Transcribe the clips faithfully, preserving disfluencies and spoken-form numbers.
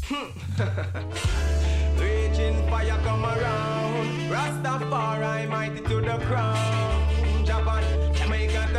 Raging fire come around. Rastafari mighty to the crown. Japan, Jamaica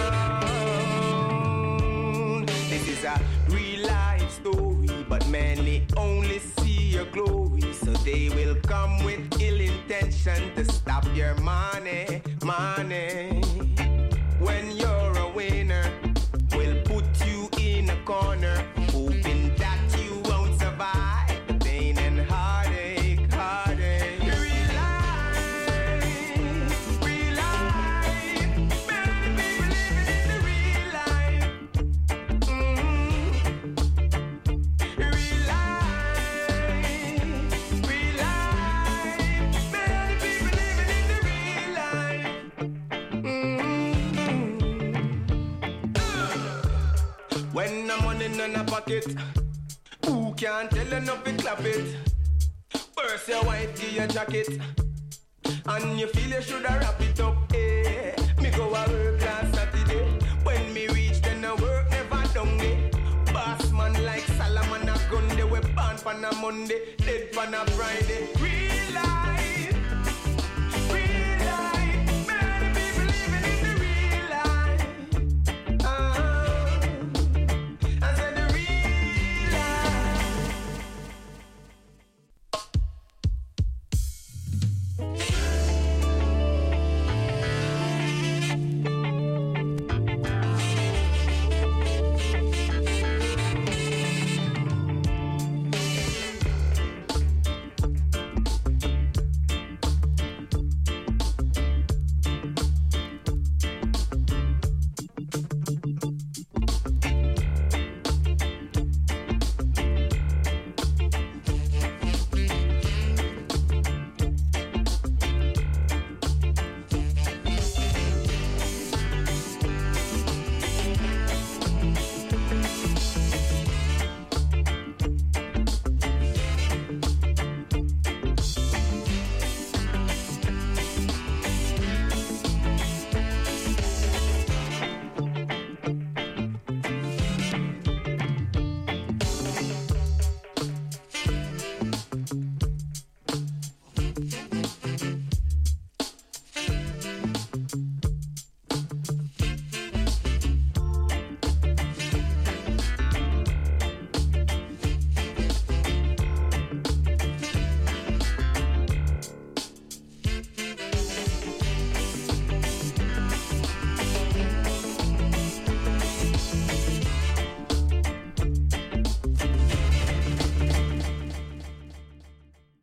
touchdown. This is a real life story, but many only see your glory. So they will come with ill intention to stop your money, money. When you're a winner, we'll put you in a corner, hoping that you won't survive the pain and heartache, heartache. Real life, real life. Many people living in the real life. Mm-hmm. Real life, real life. Many people living in the real life. Mm-hmm. When I'm money in a pocket, who can't tell enough to clap it? First your wife give you a jacket, and you feel you shoulda wrap it up. Eh, me go a work last Saturday. When me reach, then I work never done day. Boss man like Solomon a gun, they we born on a Monday, dead on a Friday. Real life.